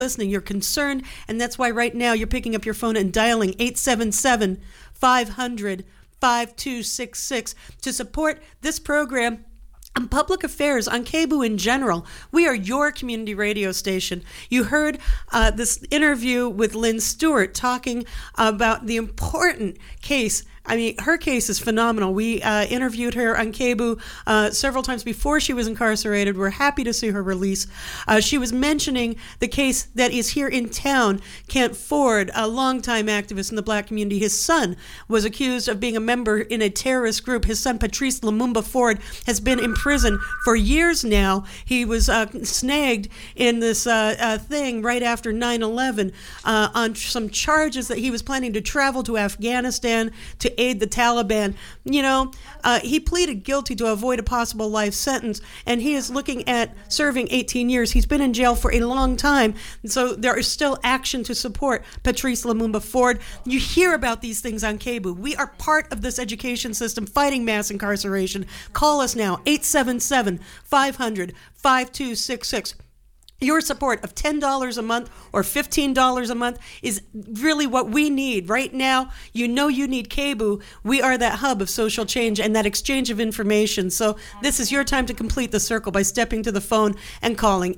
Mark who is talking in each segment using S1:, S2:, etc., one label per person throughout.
S1: listening, you're concerned, and that's why right now you're picking up your phone and dialing 877-500-5266 to support this program and public affairs on KBOO in general. We are your community radio station. You heard this interview with Lynn Stewart talking about the important case. I mean, her case is phenomenal. We interviewed her on KBOO several times before she was incarcerated. We're happy to see her release. She was mentioning the case that is here in town. Kent Ford, a longtime activist in the black community, his son was accused of being a member in a terrorist group. His son, Patrice Lumumba Ford, has been in prison for years now. He was snagged in this thing right after 9/11 on some charges that he was planning to travel to Afghanistan to aid the Taliban. You know, he pleaded guilty to avoid a possible life sentence, and he is looking at serving 18 years. He's been in jail for a long time, so there is still action to support Patrice Lumumba Ford. You hear about these things on KBOO. We are part of this education system fighting mass incarceration. Call us now, 877-500-5266. Your support of $10 a month or $15 a month is really what we need right now. You know you need KBOO. We are that hub of social change and that exchange of information. So this is your time to complete the circle by stepping to the phone and calling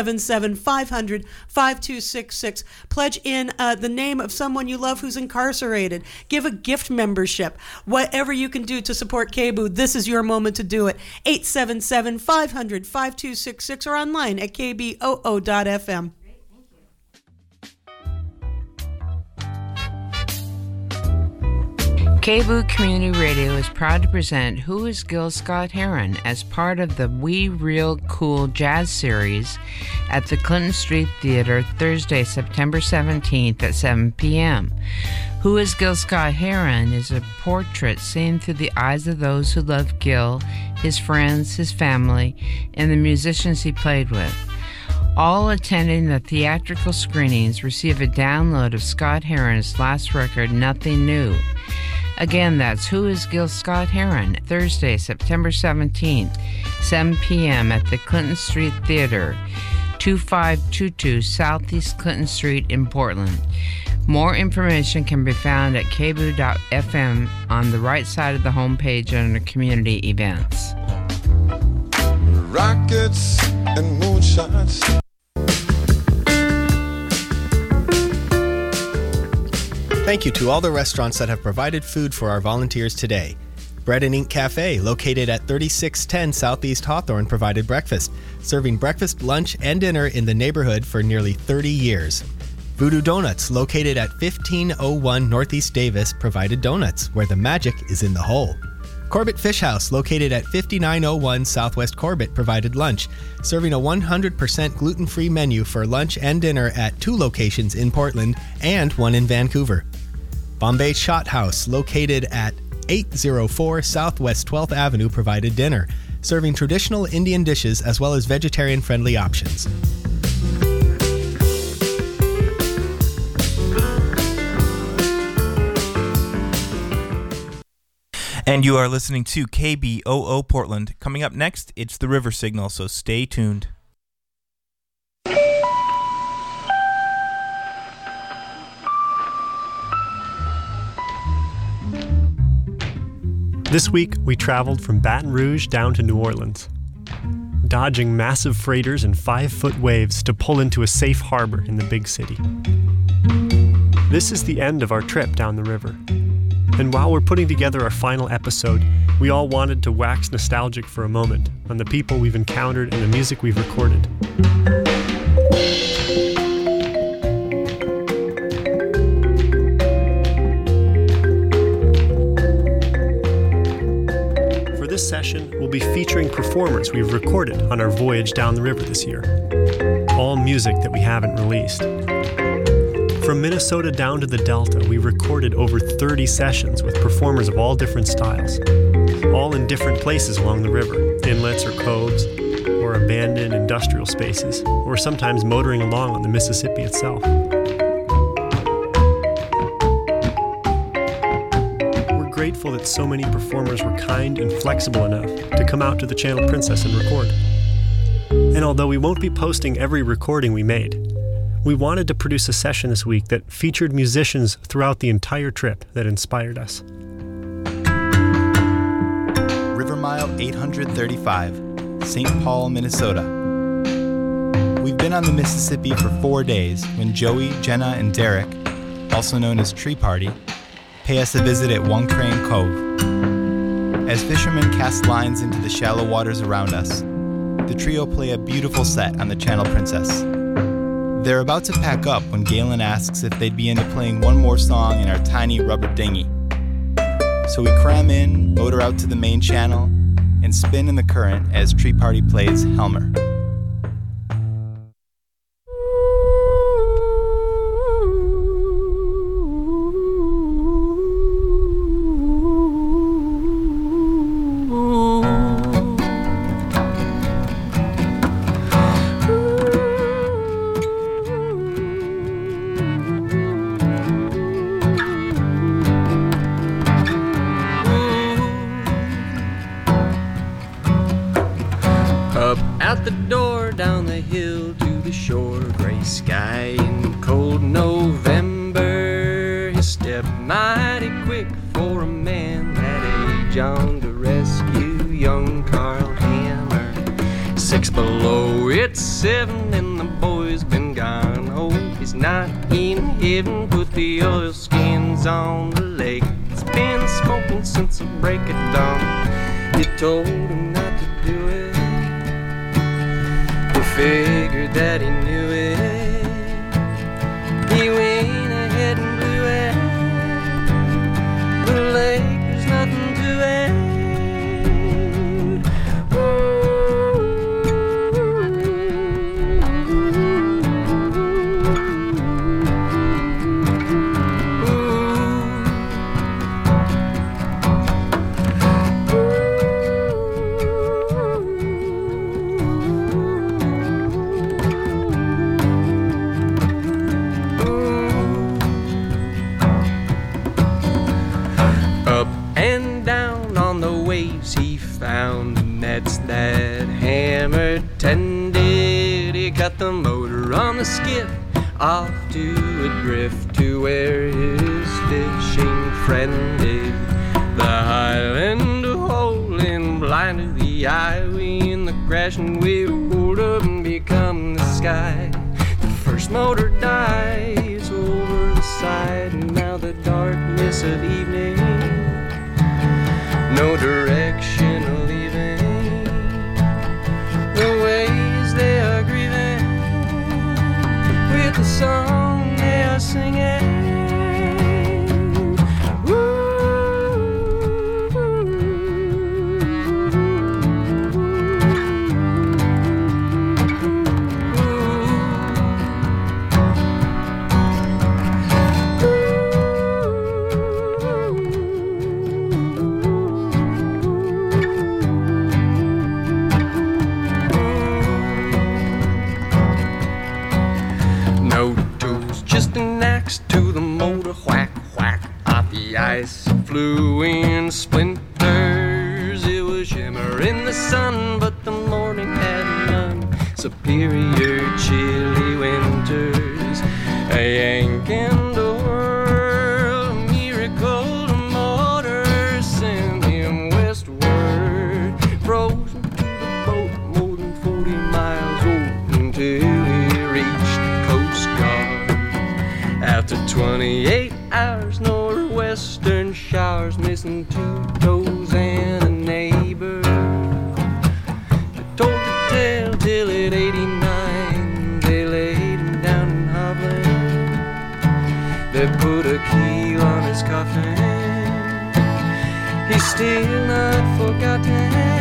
S1: 877-500-5266. Pledge in the name of someone you love who's incarcerated. Give a gift membership. Whatever you can do to support KBOO, this is your moment to do it. 877-500-5266 or online at KBOO.FM.
S2: KBOO Community Radio is proud to present Who is Gil Scott-Heron as part of the We Real Cool Jazz series at the Clinton Street Theater Thursday, September 17th at 7 p.m. Who is Gil Scott-Heron is a portrait seen through the eyes of those who love Gil, his friends, his family, and the musicians he played with. All attending the theatrical screenings receive a download of Scott-Heron's last record, Nothing New. Again, that's Who is Gil Scott-Heron, Thursday, September 17th, 7 p.m. at the Clinton Street Theater, 2522 Southeast Clinton Street in Portland. More information can be found at kboo.fm on the right side of the homepage under Community Events.
S3: Rockets and moonshots.
S4: Thank you to all the restaurants that have provided food for our volunteers today. Bread and Ink Cafe, located at 3610 Southeast Hawthorne, provided breakfast, serving breakfast, lunch, and dinner in the neighborhood for nearly 30 years. Voodoo Donuts, located at 1501 Northeast Davis, provided donuts, where the magic is in the hole. Corbett Fish House, located at 5901 Southwest Corbett, provided lunch, serving a 100% gluten-free menu for lunch and dinner at 2 locations in Portland and 1 in Vancouver. Bombay Shot House, located at 804 Southwest 12th Avenue, provided dinner, serving traditional Indian dishes as well as vegetarian-friendly options.
S5: And you are listening to KBOO Portland. Coming up next, it's the River Signal, so stay tuned.
S6: This week, we traveled from Baton Rouge down to New Orleans, dodging massive freighters and 5-foot waves to pull into a safe harbor in the big city. This is the end of our trip down the river. And while we're putting together our final episode, we all wanted to wax nostalgic for a moment on the people we've encountered and the music we've recorded. For this session, we'll be featuring performers we've recorded on our voyage down the river this year. All music that we haven't released. From Minnesota down to the Delta, we recorded over 30 sessions with performers of all different styles, all in different places along the river, inlets or coves, or abandoned industrial spaces, or sometimes motoring along on the Mississippi itself. We're grateful that so many performers were kind and flexible enough to come out to the Channel Princess and record. And although we won't be posting every recording we made, We wanted to produce a session this week that featured musicians throughout the entire trip that inspired us.
S7: River Mile 835, St. Paul, Minnesota. We've been on the Mississippi for 4 days when Joey, Jenna, and Derek, also known as Tree Party, pay us a visit at One Crane Cove. As fishermen cast lines into the shallow waters around us, the trio play a beautiful set on the Channel Princess. They're about to pack up when Galen asks if they'd be into playing one more song in our tiny rubber dinghy. So we cram in, motor out to the main channel, and spin in the current as Tree Party plays Helmer.
S8: Out the door, down the hill to the shore, gray sky in cold November. He stepped mighty quick for a man that age on to rescue young Carl Hammer. 6 below, it's 7 and the boy's been gone. Hope he's not in heaven, put the oil skins on the lake. It's been smoking since the break of dawn. You told him not to do it. Figured that he knew it. He went ahead and blew it. The lake, there's nothing to it. That's that Hammer tended. He got the motor on the skiff off to adrift to where his fishing friend did. The Highland hole-in blinded the eye. We in the crashing wheel rolled up and become the sky. The first motor dies over the side, and now the darkness of evening, no direction of leaving. The ways they are grieving with the song they are singing. To the motor, whack, whack, off the ice flew in splinters. It was shimmering the sun, but the morning had none. Superior chilly winters, a yank in the world, a miracle. The motor sent him westward, frozen to the boat, more than 40 miles old until he reached Coast Guard. After 28 hours, northwestern showers, missing 2 toes and a neighbor. They told the tale till at 89, they laid him down in Hovland. They put a key on his coffin. He's still not forgotten.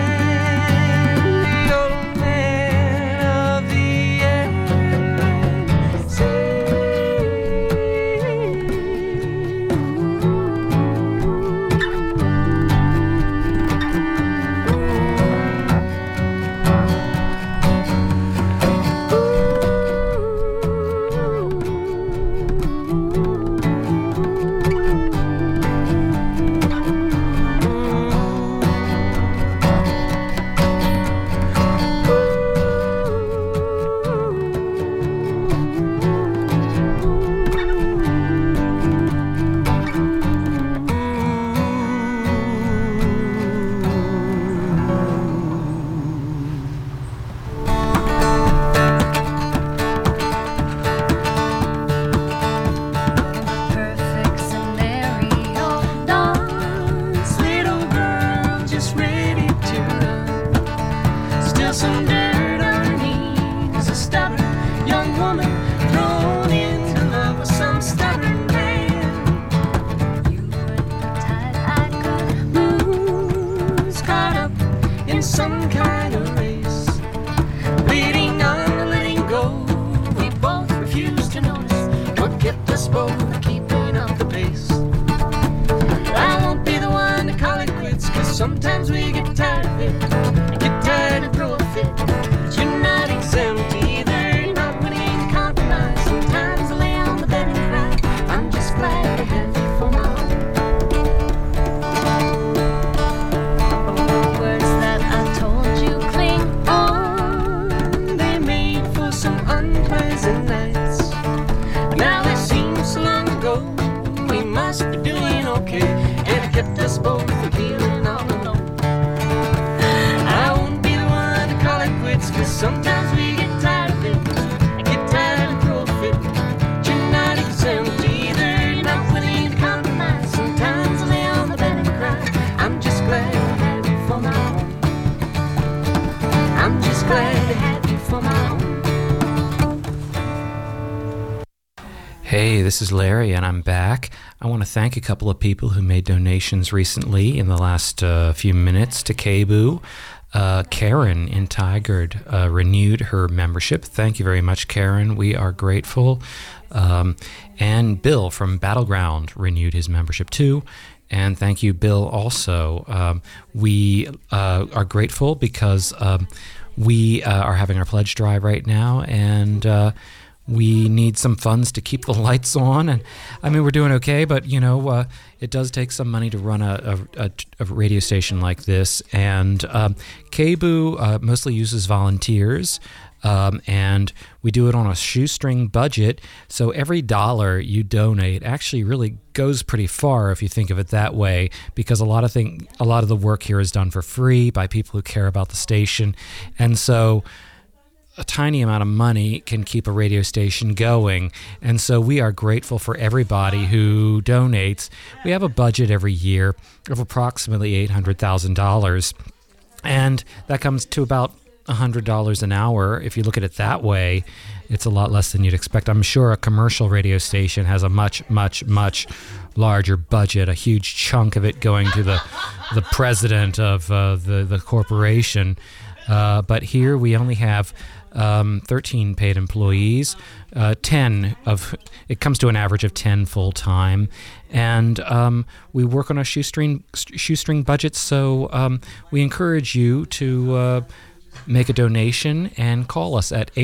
S9: Hey, this is Larry, and I'm back. I want to thank a couple of people who made donations recently in the last few minutes to KBOO. Karen in Tigard renewed her membership. Thank you very much, Karen. We are grateful. And Bill from Battleground renewed his membership too. And thank you, Bill, also. We are grateful because we are having our pledge drive right now, and we need some funds to keep the lights on. And I mean, we're doing okay, but it does take some money to run a radio station like this. And KBOO mostly uses volunteers. And we do it on a shoestring budget, so every dollar you donate actually really goes pretty far if you think of it that way, because a lot of the work here is done for free by people who care about the station, and so a tiny amount of money can keep a radio station going. And so we are grateful for everybody who donates. We have a budget every year of approximately $800,000, and that comes to about $100 an hour. If you look at it that way, it's a lot less than you'd expect. I'm sure a commercial radio station has a much, much, much larger budget, a huge chunk of it going to the president of the corporation. But here we only have 13 paid employees, 10 of it comes to an average of 10 full time, and we work on a shoestring budget. So we encourage you to make a donation and call us at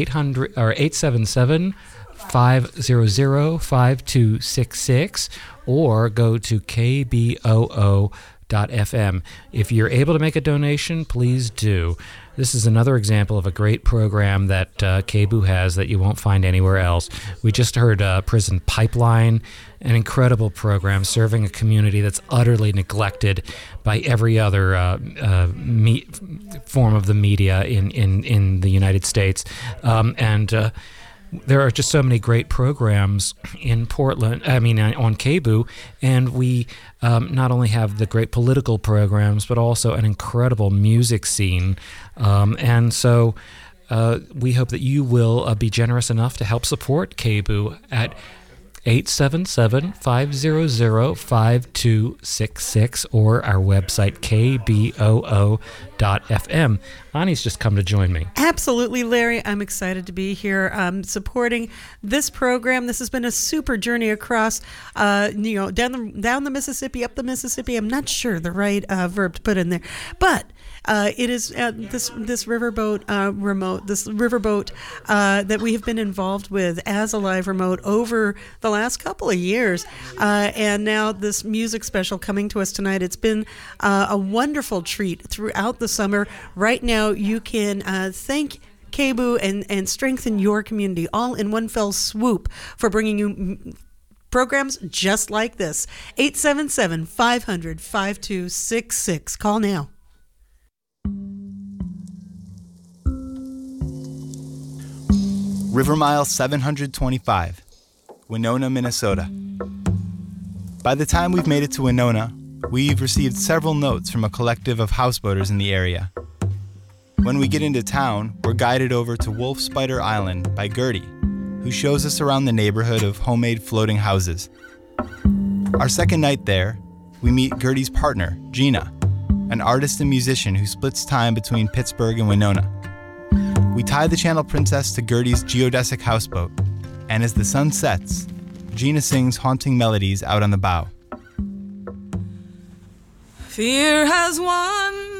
S9: 877-500-5266 or go to kboo.fm. If you're able to make a donation, please do. This is another example of a great program that KBOO has that you won't find anywhere else. We just heard Prison Pipeline, an incredible program serving a community that's utterly neglected by every other form of the media in the United States. And there are just so many great programs in Portland, on KBOO, and we not only have the great political programs, but also an incredible music scene. And so we hope that you will be generous enough to help support KBOO at 877-500-5266 or our website, kboo.fm. Ani's just come to join me.
S1: Absolutely, Larry. I'm excited to be here supporting this program. This has been a super journey across, down the Mississippi, up the Mississippi. I'm not sure the right verb to put in there, but it is this riverboat that we have been involved with as a live remote over the last couple of years, and now this music special coming to us tonight. It's been a wonderful treat throughout the summer. Right now, you can thank KBOO and strengthen your community all in one fell swoop for bringing you programs just like this. 877-500-5266. Call now.
S7: River Mile 725, Winona, Minnesota. By the time we've made it to Winona, we've received several notes from a collective of houseboaters in the area. When we get into town, we're guided over to Wolf Spider Island by Gertie, who shows us around the neighborhood of homemade floating houses. Our second night there, we meet Gertie's partner, Gina, an artist and musician who splits time between Pittsburgh and Winona. We tie the Channel Princess to Gertie's geodesic houseboat, and as the sun sets, Gina sings haunting melodies out on the bow.
S10: Fear has won.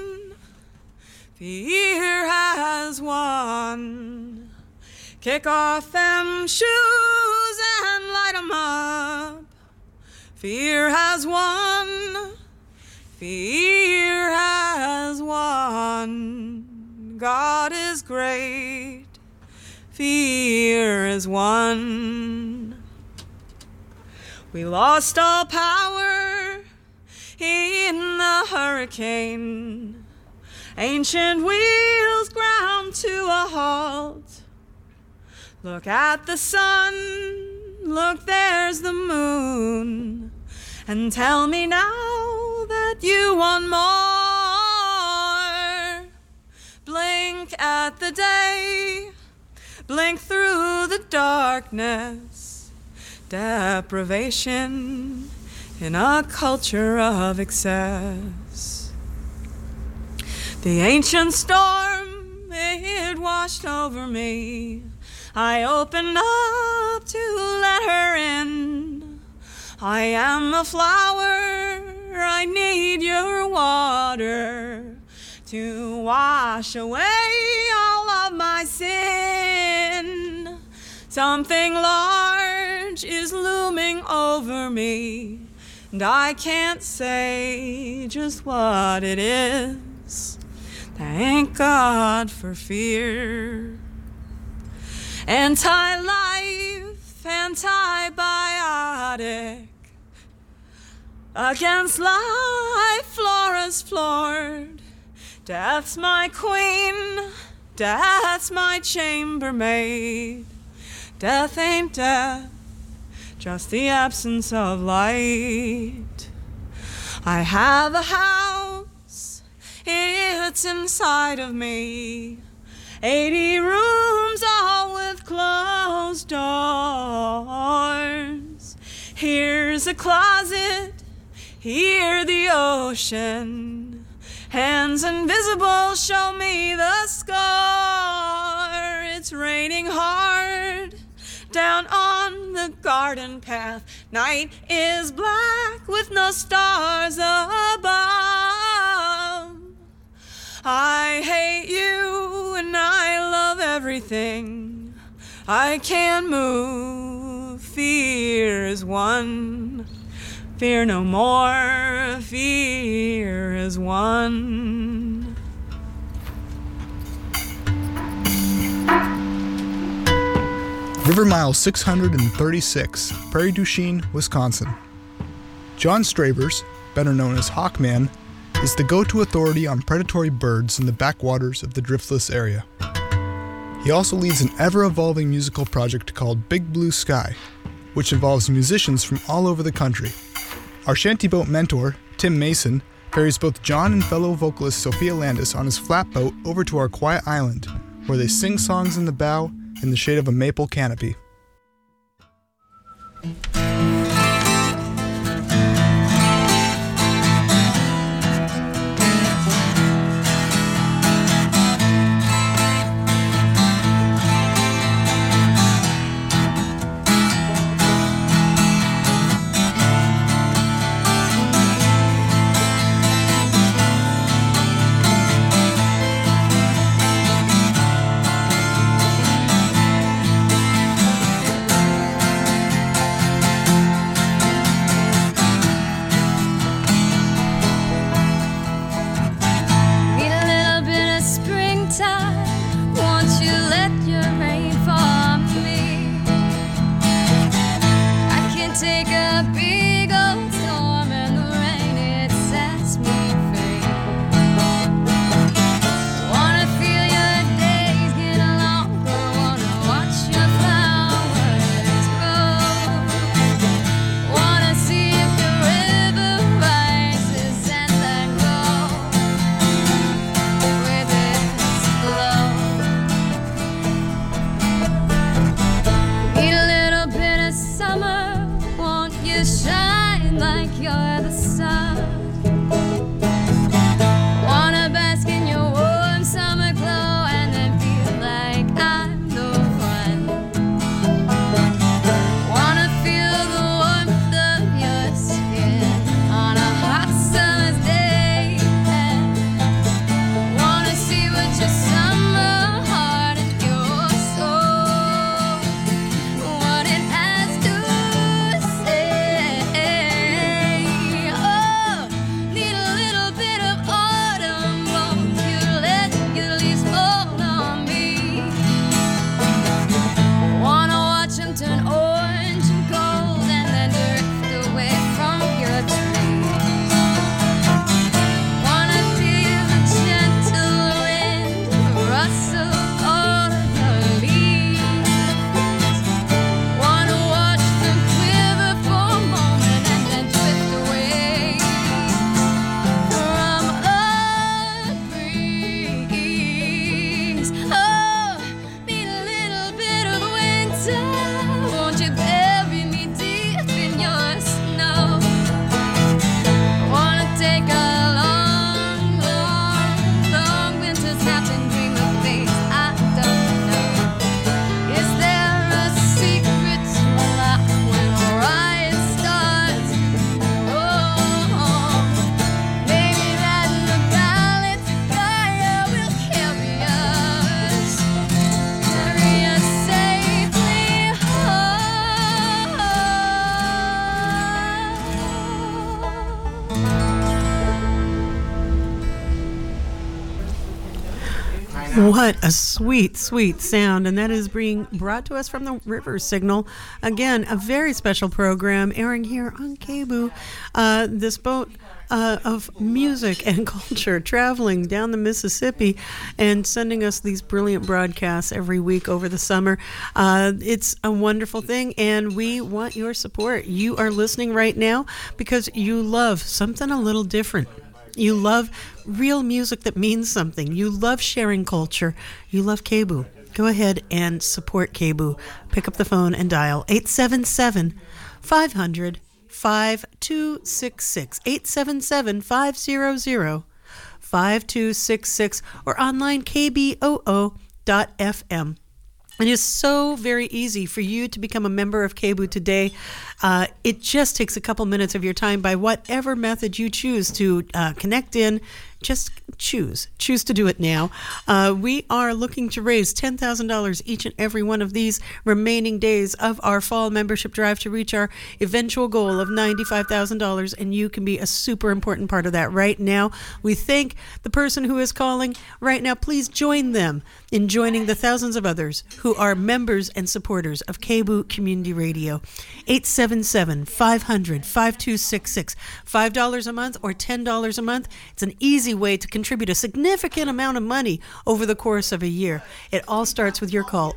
S10: Fear has won. Kick off them shoes and light 'em up. Fear has won. Fear has won. God is great. Fear is won. We lost all power in the hurricane. Ancient wheels ground to a halt. Look at the sun, look, there's the moon. And tell me now that you want more. Blink at the day, blink through the darkness. deprivation in a culture of excess. The ancient storm, it washed over me. I opened up to let her in. I am a flower, I need your water to wash away all of my sin. Something large is looming over me, and I can't say just what it is. Thank God for fear. Anti-life, antibiotic. Against life, Flora's floored. Death's my queen, death's my chambermaid. Death ain't death, just the absence of light. I have a house, it's inside of me. 80 rooms, all with closed doors. Here's a closet, here the ocean. Hands invisible show me the scar. It's raining hard down on the garden path. Night is black with no stars above. I hate you and I love everything. I can't move. Fear is one. Fear no more. Fear is one.
S11: River Mile 636, Prairie du Chien, Wisconsin. John Stravers, better known as Hawkman, is the go-to authority on predatory birds in the backwaters of the Driftless area. He also leads an ever-evolving musical project called Big Blue Sky, which involves musicians from all over the country. Our shantyboat mentor, Tim Mason, ferries both John and fellow vocalist Sophia Landis on his flatboat over to our quiet island, where they sing songs in the bow in the shade of a maple canopy.
S12: Summer,
S1: What a sweet, sweet sound. And that is being brought to us from the River Signal. Again, a very special program airing here on KBOO. This boat of music and culture traveling down the Mississippi and sending us these brilliant broadcasts every week over the summer. It's a wonderful thing, and we want your support. You are listening right now because you love something a little different. You love real music that means something. You love sharing culture. You love KBOO. Go ahead and support KBOO. Pick up the phone and dial 877-500-5266. 877-500-5266 or online kboo.fm. It is so very easy for you to become a member of KBOO today. It just takes a couple minutes of your time by whatever method you choose to connect in. Just choose to do it now. We are looking to raise $10,000 each and every one of these remaining days of our fall membership drive to reach our eventual goal of $95,000, and you can be a super important part of that right now. We thank the person who is calling right now. Please join them in joining the thousands of others who are members and supporters of KBOO Community Radio. 877-500-5266. $5 a month or $10 a month. It's an easy way to contribute a significant amount of money over the course of a year. It all starts with your call,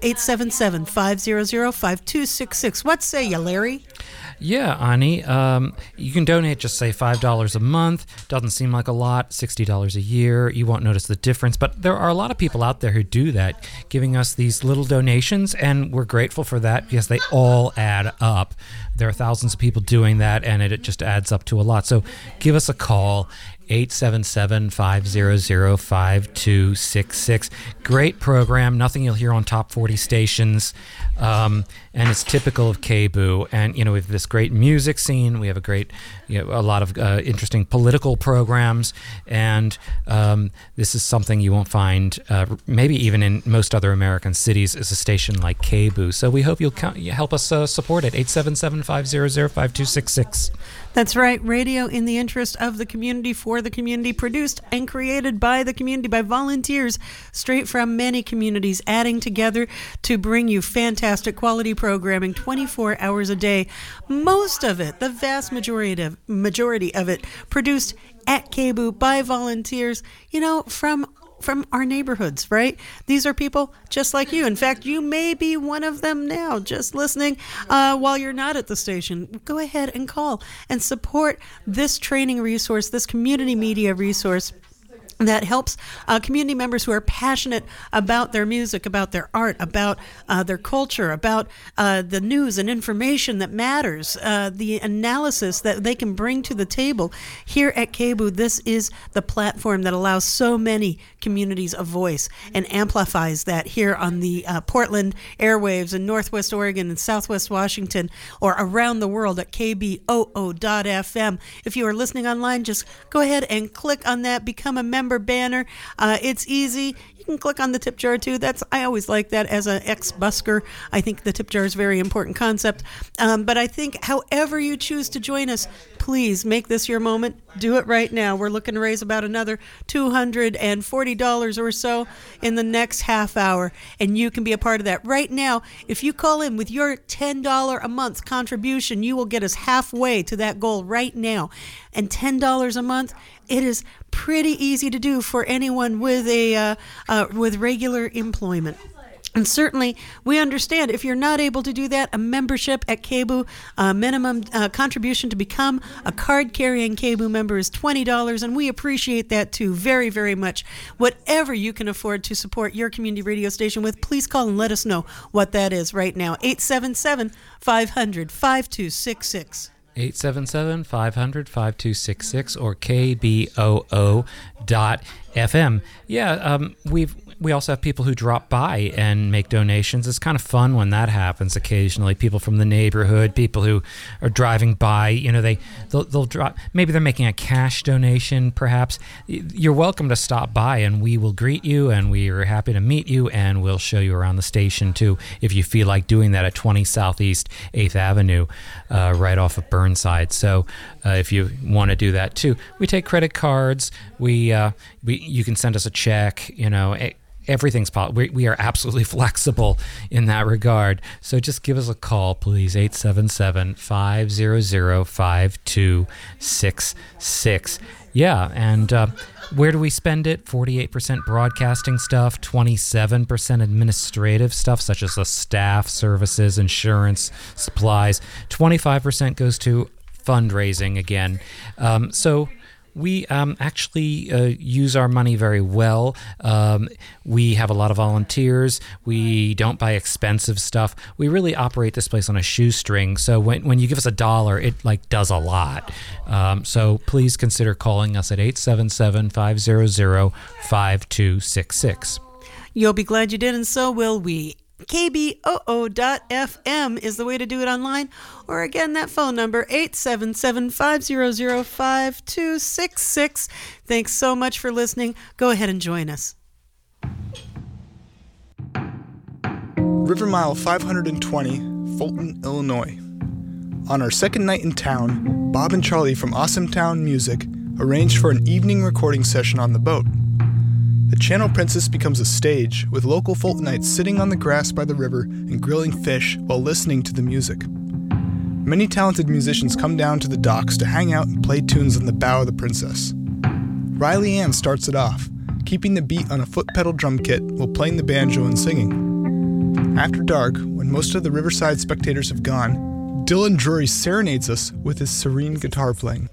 S1: 877-500-5266. What say you, Larry?
S9: Yeah, Ani, you can donate just, say, $5 a month. Doesn't seem like a lot, $60 a year. You won't notice the difference, but there are a lot of people out there who do that, giving us these little donations, and we're grateful for that because they all add up. There are thousands of people doing that, and it just adds up to a lot. So give us a call, 877-500-5266. Great program, nothing you'll hear on top 40 stations, and it's typical of KBOO. And, we have this great music scene. We have a lot of interesting political programs, and this is something you won't find, maybe even in most other American cities, is a station like KBOO. So we hope you'll help us support it, 877-500-5266.
S1: That's right. Radio in the interest of the community, for the community, produced and created by the community, by volunteers, straight from many communities, adding together to bring you fantastic quality programming 24 hours a day. Most of it, the vast majority of it, produced at KBOO by volunteers, from our neighborhoods, right? These are people just like you. In fact, you may be one of them now, just listening while you're not at the station. Go ahead and call and support this training resource, this community media resource that helps community members who are passionate about their music, about their art, about their culture, about the news and information that matters, the analysis that they can bring to the table. Here at KBOO, this is the platform that allows so many communities a voice and amplifies that here on the Portland airwaves in Northwest Oregon and Southwest Washington, or around the world at kboo.fm. If you are listening online, just go ahead and click on that, become a member banner. It's easy. You can click on the tip jar too. I always like that as an ex-busker. I think the tip jar is a very important concept. But I think however you choose to join us, please make this your moment. Do it right now. We're looking to raise about another $240 or so in the next half hour, and you can be a part of that. Right now, if you call in with your $10 a month contribution, you will get us halfway to that goal right now. And $10 a month, it is pretty easy to do for anyone with with regular employment. And certainly, we understand if you're not able to do that, a membership at KBOO, minimum contribution to become a card-carrying KBOO member is $20, and we appreciate that too very, very much. Whatever you can afford to support your community radio station with, please call and let us know what that is right now. 877-500-5266.
S9: 877-500-5266 or kboo.fm. Yeah, we also have people who drop by and make donations. It's kind of fun when that happens occasionally. People from the neighborhood, people who are driving by, they'll drop. Maybe they're making a cash donation, perhaps. You're welcome to stop by, and we will greet you, and we are happy to meet you, and we'll show you around the station too, if you feel like doing that at 20 Southeast 8th Avenue, right off of Burnside. So if you want to do that too, we take credit cards. You can send us a check. everything's possible. We are absolutely flexible in that regard. So just give us a call, please, 877-500-5266. Yeah, and where do we spend it? 48% broadcasting stuff, 27% administrative stuff, such as the staff, services, insurance, supplies. 25% goes to fundraising again. So we actually use our money very well. We have a lot of volunteers. We don't buy expensive stuff. We really operate this place on a shoestring. So when you give us $1, it does a lot. So please consider calling us at 877-500-5266.
S1: You'll be glad you did, and so will we. KBOO.FM is the way to do it online. Or again, that phone number, 877-500-5266. Thanks so much for listening. Go ahead and join us.
S11: River Mile 520, Fulton, Illinois. On our second night in town, Bob and Charlie from Awesome Town Music arranged for an evening recording session on the boat. The Channel Princess becomes a stage, with local Fultonites sitting on the grass by the river and grilling fish while listening to the music. Many talented musicians come down to the docks to hang out and play tunes on the bow of the Princess. Riley Ann starts it off, keeping the beat on a foot pedal drum kit while playing the banjo and singing. After dark, when most of the riverside spectators have gone, Dylan Drury serenades us with his serene guitar playing.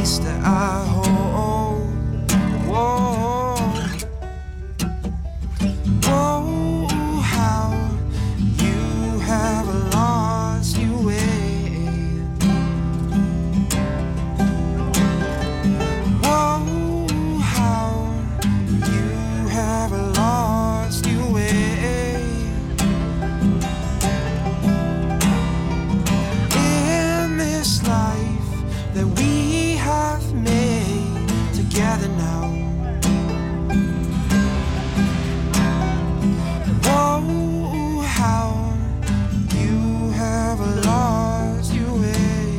S12: place that I hold. Whoa, whoa, how you have lost your way. Whoa, how you have lost your way. In this life that we have made together now. Whoa, how you have lost your way.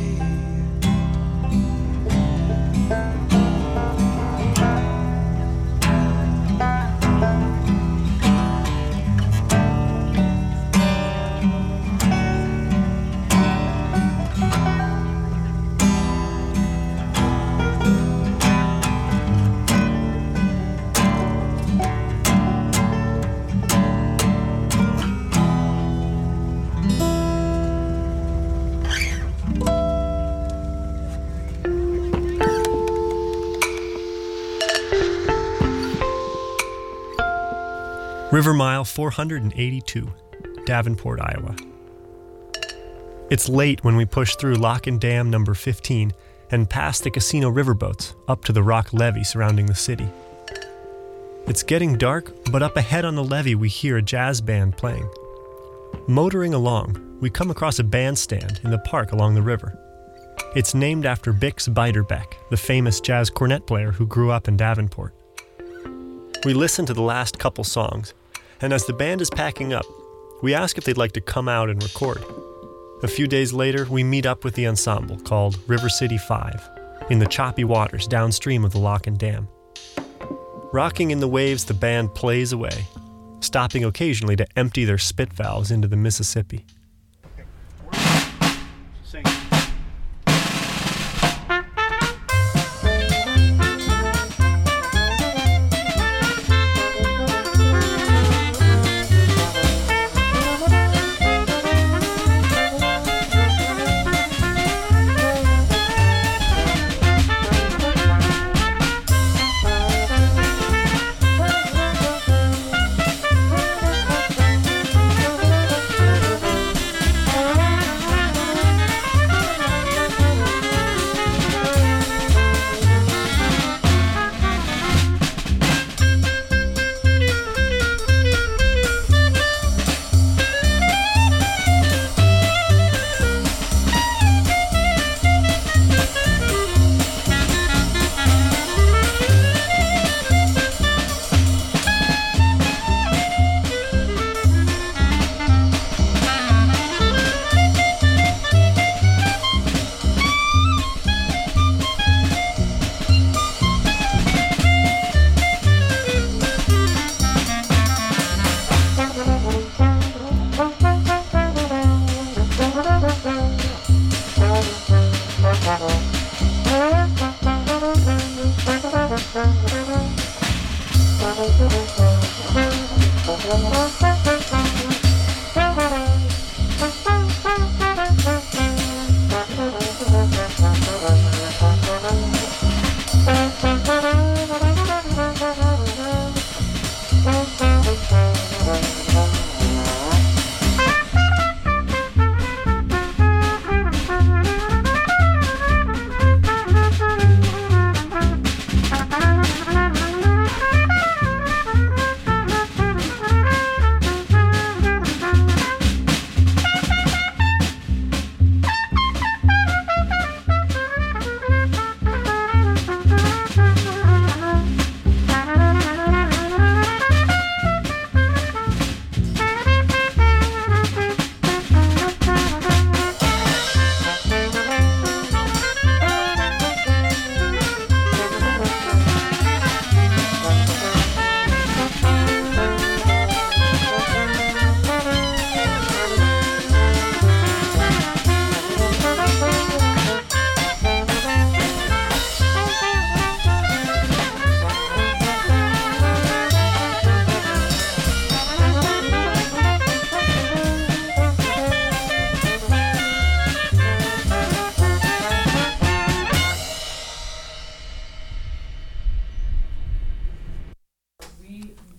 S6: River Mile 482, Davenport, Iowa. It's late when we push through Lock and Dam number 15 and past the casino riverboats up to the rock levee surrounding the city. It's getting dark, but up ahead on the levee we hear a jazz band playing. Motoring along, we come across a bandstand in the park along the river. It's named after Bix Beiderbecke, the famous jazz cornet player who grew up in Davenport. We listen to the last couple songs, and as the band is packing up, we ask if they'd like to come out and record. A few days later, we meet up with the ensemble called River City 5 in the choppy waters downstream of the Lock and Dam. Rocking in the waves, the band plays away, stopping occasionally to empty their spit valves into the Mississippi.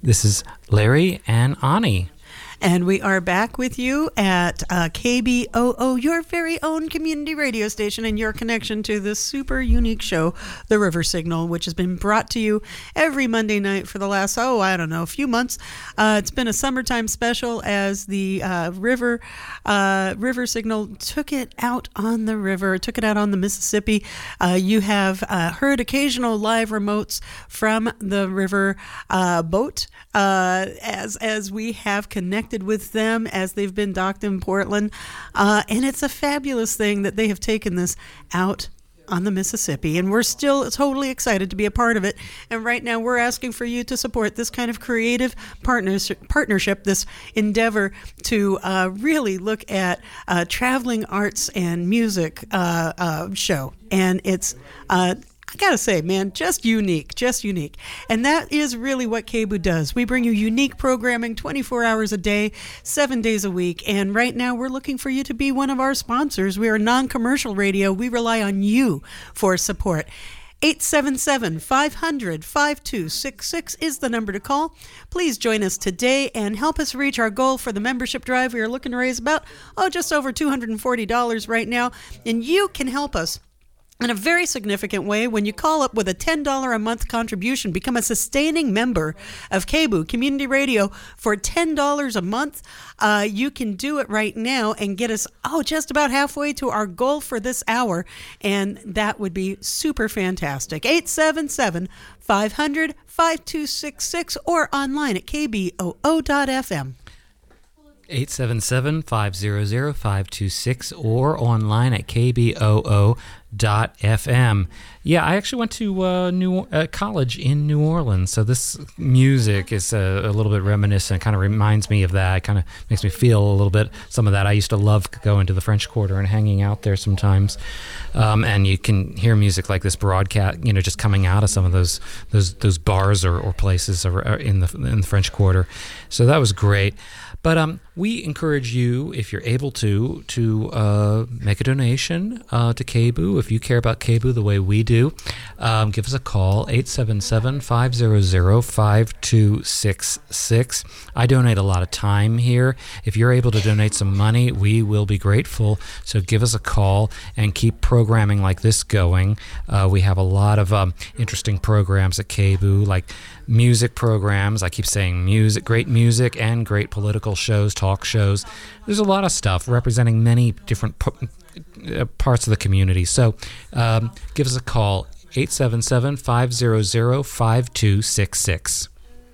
S9: This is Larry and Ani.
S1: And we are back with you at KBOO, your very own community radio station, and your connection to this super unique show, The River Signal, which has been brought to you every Monday night for the last, a few months. It's been a summertime special as the River Signal took it out on the river, took it out on the Mississippi. You have heard occasional live remotes from the river boat as we have connected with them as they've been docked in Portland. And it's a fabulous thing that they have taken this out on the Mississippi, and we're still totally excited to be a part of it. And right now we're asking for you to support this kind of creative partnership, this endeavor to really look at traveling arts and music show. And it's I gotta say, man, just unique. And that is really what KBOO does. We bring you unique programming 24 hours a day, 7 days a week. And right now we're looking for you to be one of our sponsors. We are non-commercial radio. We rely on you for support. 877-500-5266 is the number to call. Please join us today and help us reach our goal for the membership drive. We are looking to raise about, just over $240 right now. And you can help us in a very significant way when you call up with a $10 a month contribution. Become a sustaining member of KBOO Community Radio for $10 a month. You can do it right now and get us just about halfway to our goal for this hour, and that would be super fantastic. 877-500-5266 or online at kboo.fm.
S9: 877-500-526 or online at kboo.fm. Yeah, I actually went to college in New Orleans, so this music is a little bit reminiscent. Kind of reminds me of that. It kind of makes me feel a little bit some of that. I used to love going to the French Quarter and hanging out there sometimes, and you can hear music like this broadcast, just coming out of some of those bars or places in the French Quarter. So that was great. But we encourage you, if you're able to make a donation to KBOO. If you care about KBOO the way we do, give us a call, 877-500-5266. I donate a lot of time here. If you're able to donate some money, we will be grateful. So give us a call and keep programming like this going. We have a lot of interesting programs at KBOO, like music programs. I keep saying music, great music, and great political shows, talk shows. There's a lot of stuff representing many different parts of the community. So give us a call, 877-500-5266.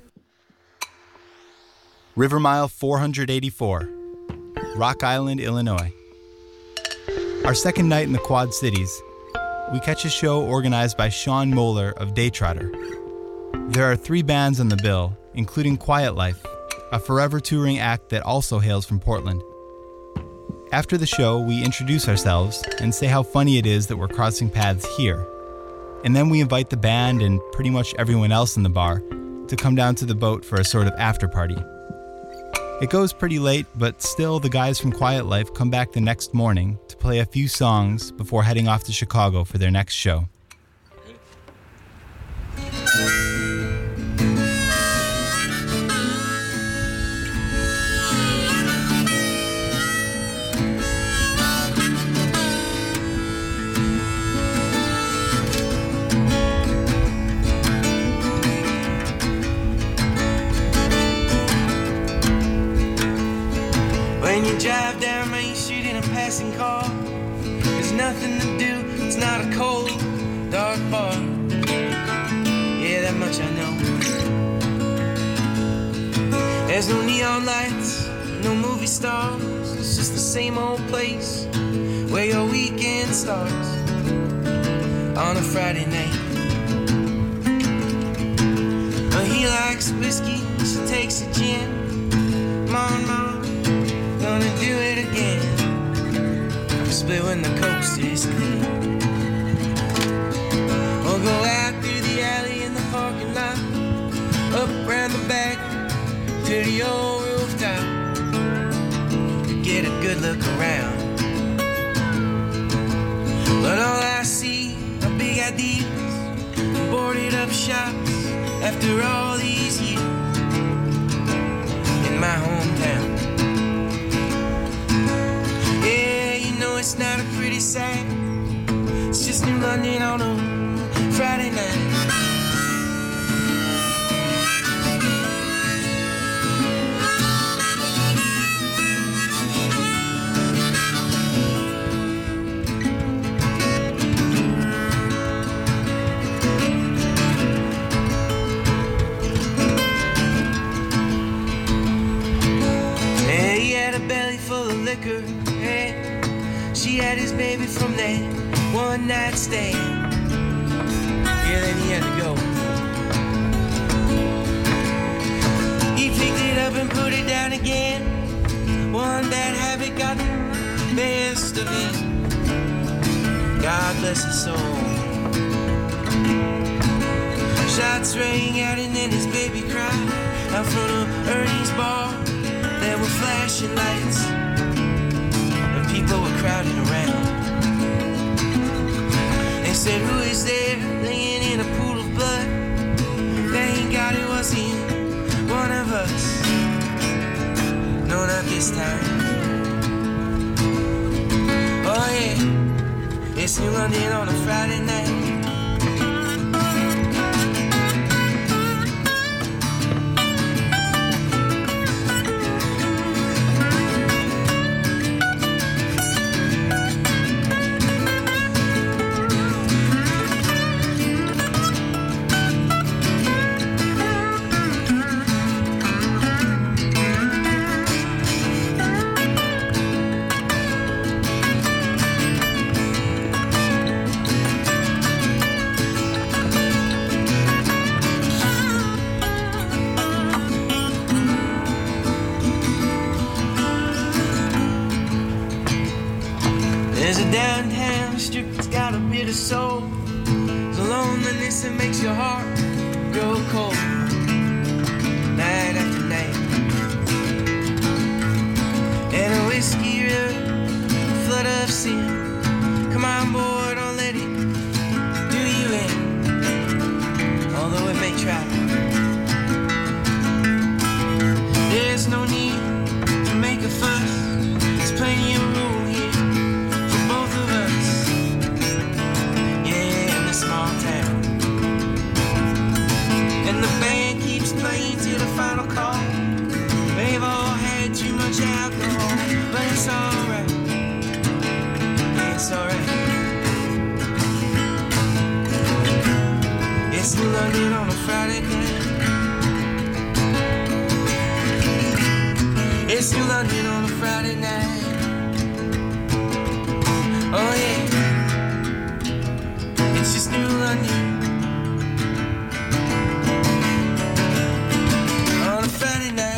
S7: River Mile 484, Rock Island, Illinois. Our second night in the Quad Cities, we catch a show organized by Sean Moeller of Daytrotter. There are 3 bands on the bill, including Quiet Life, a forever touring act that also hails from Portland. After the show, we introduce ourselves and say how funny it is that we're crossing paths here. And then we invite the band and pretty much everyone else in the bar to come down to the boat for a sort of after party. It goes pretty late, but still the guys from Quiet Life come back the next morning to play a few songs before heading off to Chicago for their next show.
S12: When you drive down Main Street in a passing car, there's nothing to do, it's not a cold, dark bar. Yeah, that much I know. There's no neon lights, no movie stars, it's just the same old place where your weekend starts on a Friday night. Well, he likes whiskey, she takes a gin. Mom, gonna do it again. Split when the coast is clean. We'll go out through the alley in the parking lot, up around the back to the old rooftop to get a good look around. But all I see are big ideas, boarded up shops after all these years. my hometown. Yeah, you know it's not a pretty sight. It's just New London on a Friday night. Liquor, hey. She had his baby from that one night stand. Yeah, then he had to go. He picked it up and put it down again. One bad habit got the best of him. God bless his soul. Shots rang out and then his baby cried. Out front of Ernie's bar, there were flashing lights. People were crowded around. They said, who is there laying in a pool of blood? Thank God it wasn't one of us. No, not this time. Oh yeah, it's New London on a Friday night. There's a downtown strip that's got a bit of soul. There's a loneliness that makes your heart grow cold. Night after night. And a whiskey river, a flood of sin. Come on boy, don't let it do you in. Although it may try. There's no need to make a fuss. There's plenty of room here. Small town. And the band keeps playing till the final call. They've all had too much alcohol, but it's alright. Yeah, it's alright. It's New London on a Friday night. It's New London on a Friday night. Oh yeah. It's just New London on a Friday night.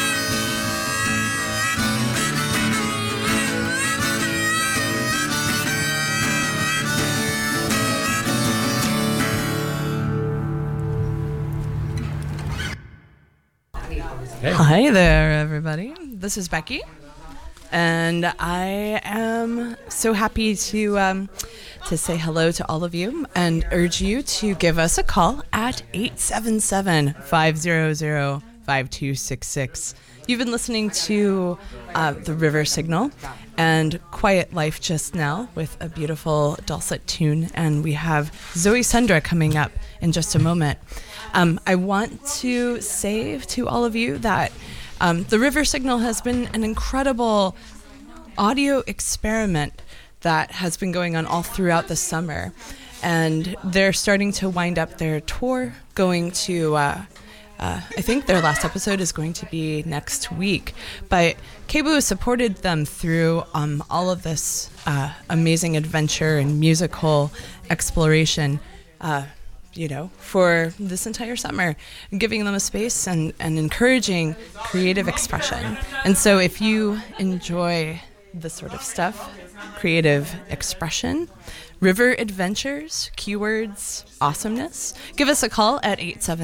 S10: Hey. Hi there, everybody. This is Becky, and I am so happy to say hello to all of you and urge you to give us a call at 877-500-5266. You've been listening to The River Signal and Quiet Life just now with a beautiful dulcet tune, and we have Zoe Sundra coming up in just a moment. I want to say to all of you that The River Signal has been an incredible audio experiment that has been going on all throughout the summer, and they're starting to wind up their tour, going to I think their last episode is going to be next week, but KBOO has supported them through all of this amazing adventure and musical exploration for this entire summer, giving them a space and encouraging creative expression. And so if you enjoy this sort of stuff, creative expression, river adventures, keywords, awesomeness, give us a call at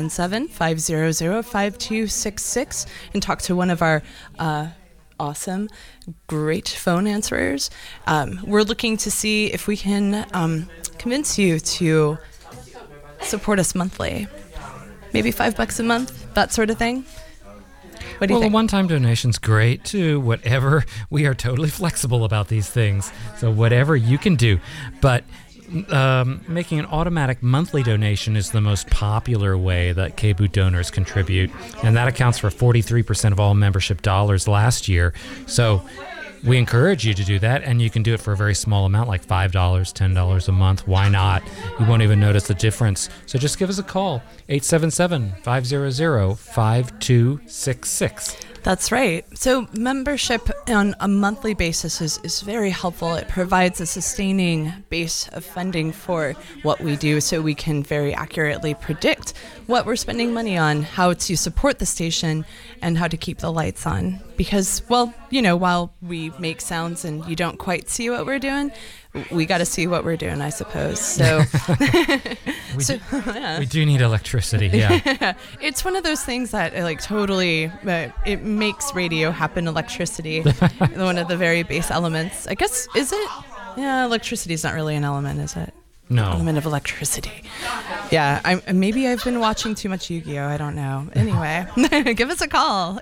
S10: 877-500-5266 and talk to one of our awesome, great phone answerers. We're looking to see if we can convince you to support us monthly. Maybe $5 a month, that sort of thing. What do you
S9: Well,
S10: think?
S9: a one-time donation's great too. Whatever, we are totally flexible about these things. So whatever you can do, but making an automatic monthly donation is the most popular way that KBOO donors contribute, and that accounts for 43% of all membership dollars last year. So we encourage you to do that, and you can do it for a very small amount, like $5, $10 a month. Why not? You won't even notice the difference. So just give us a call, 877-500-5266.
S10: That's right. So membership on a monthly basis is very helpful. It provides a sustaining base of funding for what we do, so we can very accurately predict what we're spending money on, how to support the station, and how to keep the lights on. Because, well, you know, while we make sounds and you don't quite see what we're doing, we got to see what we're doing, I suppose. So,
S9: we do need electricity, yeah.
S10: It's one of those things that like totally, it makes radio happen, electricity. One of the very base elements. I guess, is it? Yeah, electricity is not really an element, is it?
S9: No.
S10: Element of electricity. Yeah, maybe I've been watching too much Yu-Gi-Oh! I don't know. Anyway, give us a call,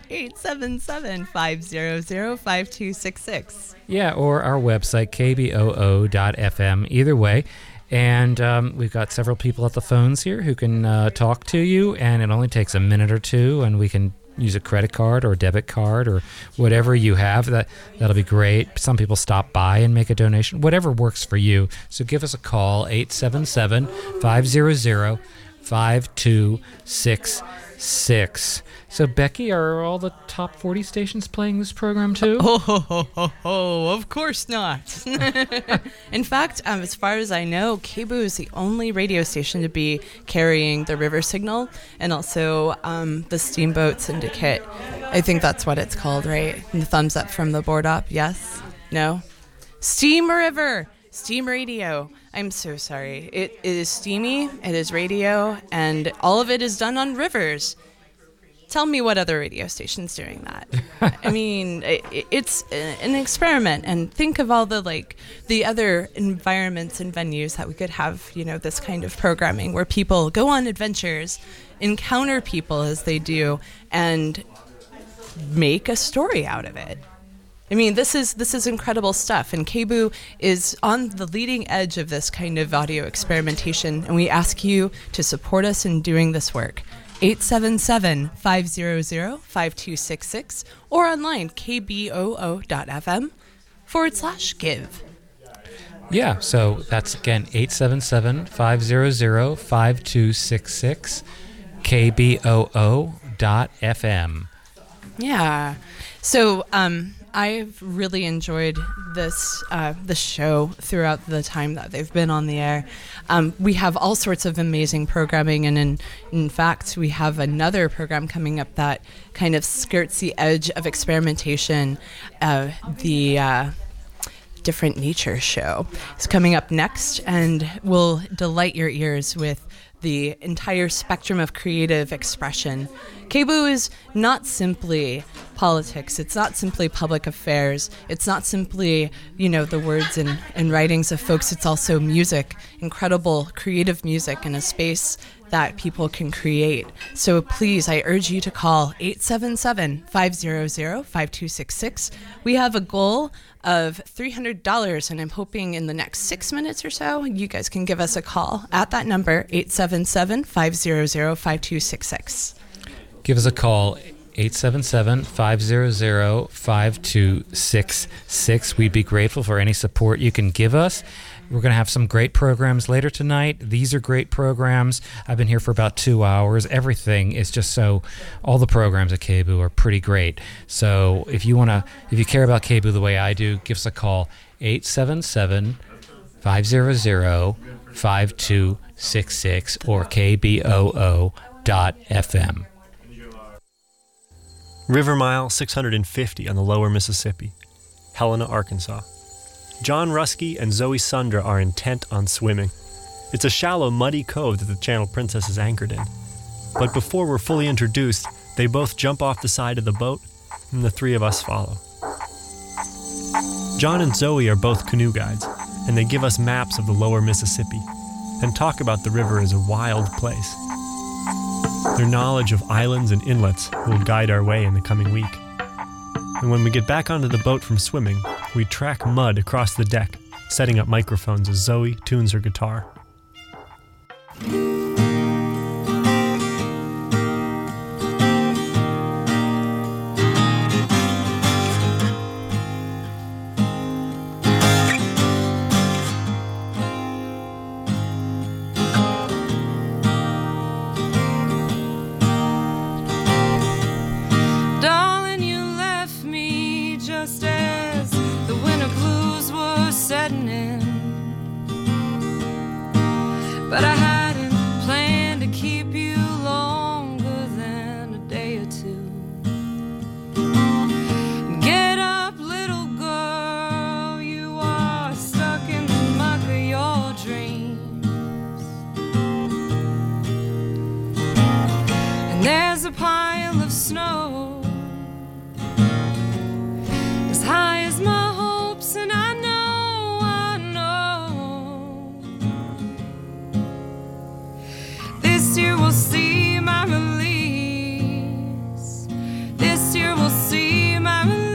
S10: 877-500-5266.
S9: Yeah, or our website, kboo.fm, either way. And we've got several people at the phones here who can talk to you, and it only takes a minute or two, and we can use a credit card or a debit card or whatever you have. That'll be great. Some people stop by and make a donation. Whatever works for you. So give us a call, 877-500-5266. So, Becky, are all the top 40 stations playing this program too?
S10: Oh, of course not. In fact, as far as I know, KBOO is the only radio station to be carrying the River Signal and also the Steamboat Syndicate. I think that's what it's called, right? And the thumbs up from the board up. Yes? No? Steam River! Steam Radio. I'm so sorry. It is steamy, it is radio, and all of it is done on rivers. Tell me what other radio station's doing that. I mean, it's an experiment, and think of all the other environments and venues that we could have, you know, this kind of programming where people go on adventures, encounter people as they do, and make a story out of it. I mean, this is incredible stuff, and KBOO is on the leading edge of this kind of audio experimentation, and we ask you to support us in doing this work. 877-500-5266 or online kboo.fm/give.
S9: Yeah, so that's again 877-500-5266 kboo.fm.
S10: Yeah. So I've really enjoyed this show throughout the time that they've been on the air. We have all sorts of amazing programming, and in fact, we have another program coming up that kind of skirts the edge of experimentation. The Different Nature Show is coming up next, and will delight your ears with the entire spectrum of creative expression. KBOO is not simply politics. It's not simply public affairs. It's not simply, you know, the words and writings of folks. It's also music, incredible creative music in a space that people can create. So please, I urge you to call 877-500-5266. We have a goal of $300, and I'm hoping in the next 6 minutes or so, you guys can give us a call at that number, 877-500-5266.
S9: Give us a call, 877-500-5266. We'd be grateful for any support you can give us. We're going to have some great programs later tonight. These are great programs. I've been here for about 2 hours. Everything is just all the programs at KBOO are pretty great. So if you care about KBOO the way I do, give us a call, 877-500-5266 or kboo.fm.
S6: River Mile 650 on the lower Mississippi, Helena, Arkansas. John Rusky and Zoe Sundra are intent on swimming. It's a shallow, muddy cove that the Channel Princess is anchored in. But before we're fully introduced, they both jump off the side of the boat, and the three of us follow. John and Zoe are both canoe guides, and they give us maps of the lower Mississippi and talk about the river as a wild place. Their knowledge of islands and inlets will guide our way in the coming week. And when we get back onto the boat from swimming, we track mud across the deck, setting up microphones as Zoe tunes her guitar.
S13: But I hadn't planned to keep you longer than a day or two. Get up, little girl, you are stuck in the muck of your dreams. And there's a pile of snow as high as my hopes, and I know this year we'll see my release. This year we'll see my release.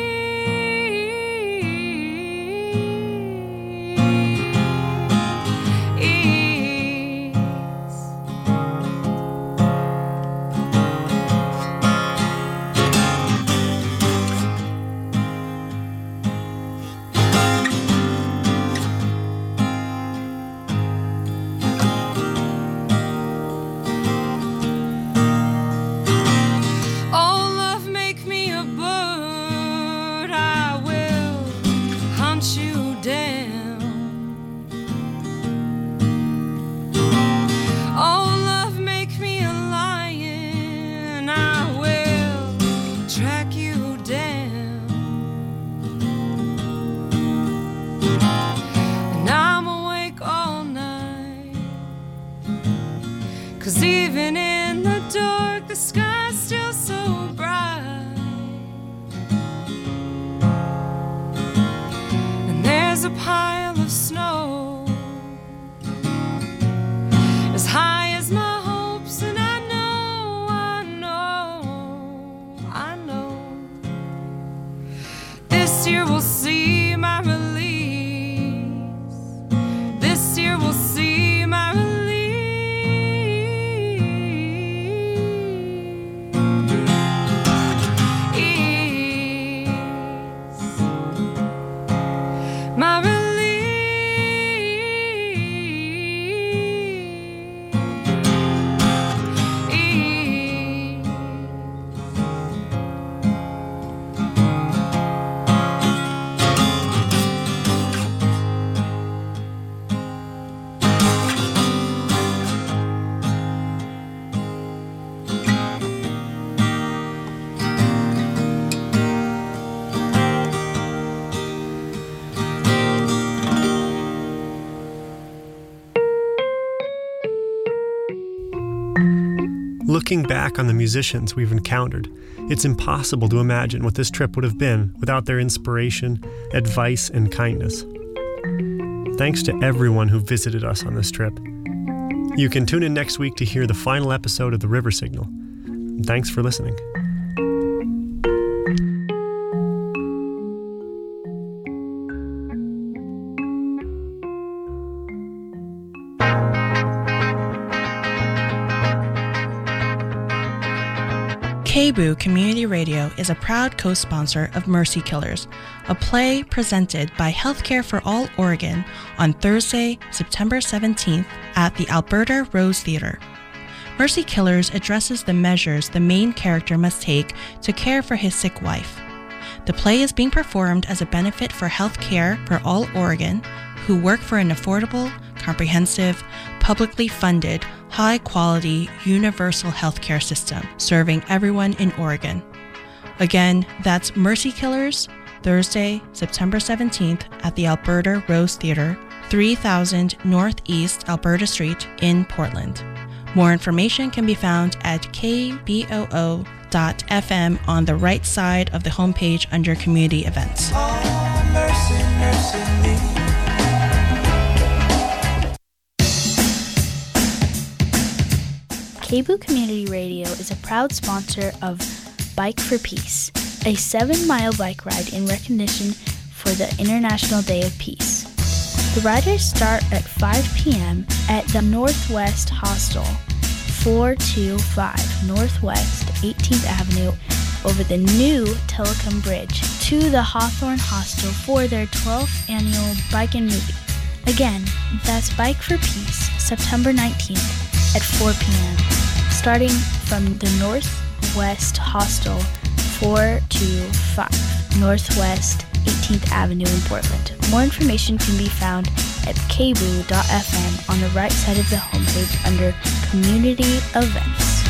S13: Cause even in the dark, the sky's still so bright. And there's a pile of snow as high as my hopes, and I know this year we'll see my release. This year we'll see my release. My release.
S6: Looking back on the musicians we've encountered, it's impossible to imagine what this trip would have been without their inspiration, advice, and kindness. Thanks to everyone who visited us on this trip. You can tune in next week to hear the final episode of The River Signal. Thanks for listening.
S10: KBOO Community Radio is a proud co-sponsor of Mercy Killers, a play presented by Healthcare for All Oregon on Thursday, September 17th at the Alberta Rose Theatre. Mercy Killers addresses the measures the main character must take to care for his sick wife. The play is being performed as a benefit for Healthcare for All Oregon, who work for an affordable, comprehensive, publicly funded, high-quality, universal healthcare system serving everyone in Oregon. Again, that's Mercy Killers, Thursday, September 17th at the Alberta Rose Theatre, 3000 Northeast Alberta Street in Portland. More information can be found at kboo.fm on the right side of the homepage under Community Events.
S12: Oh, mercy, mercy me.
S14: KBOO Community Radio is a proud sponsor of Bike for Peace, a 7-mile bike ride in recognition for the International Day of Peace. The riders start at 5 p.m. at the Northwest Hostel, 425 Northwest 18th Avenue, over the new Telecom Bridge, to the Hawthorne Hostel for their 12th annual Bike and Movie. Again, that's Bike for Peace, September 19th at 4 p.m., starting from the Northwest Hostel, 425 Northwest 18th Avenue in Portland. More information can be found at kboo.fm on the right side of the homepage under Community Events.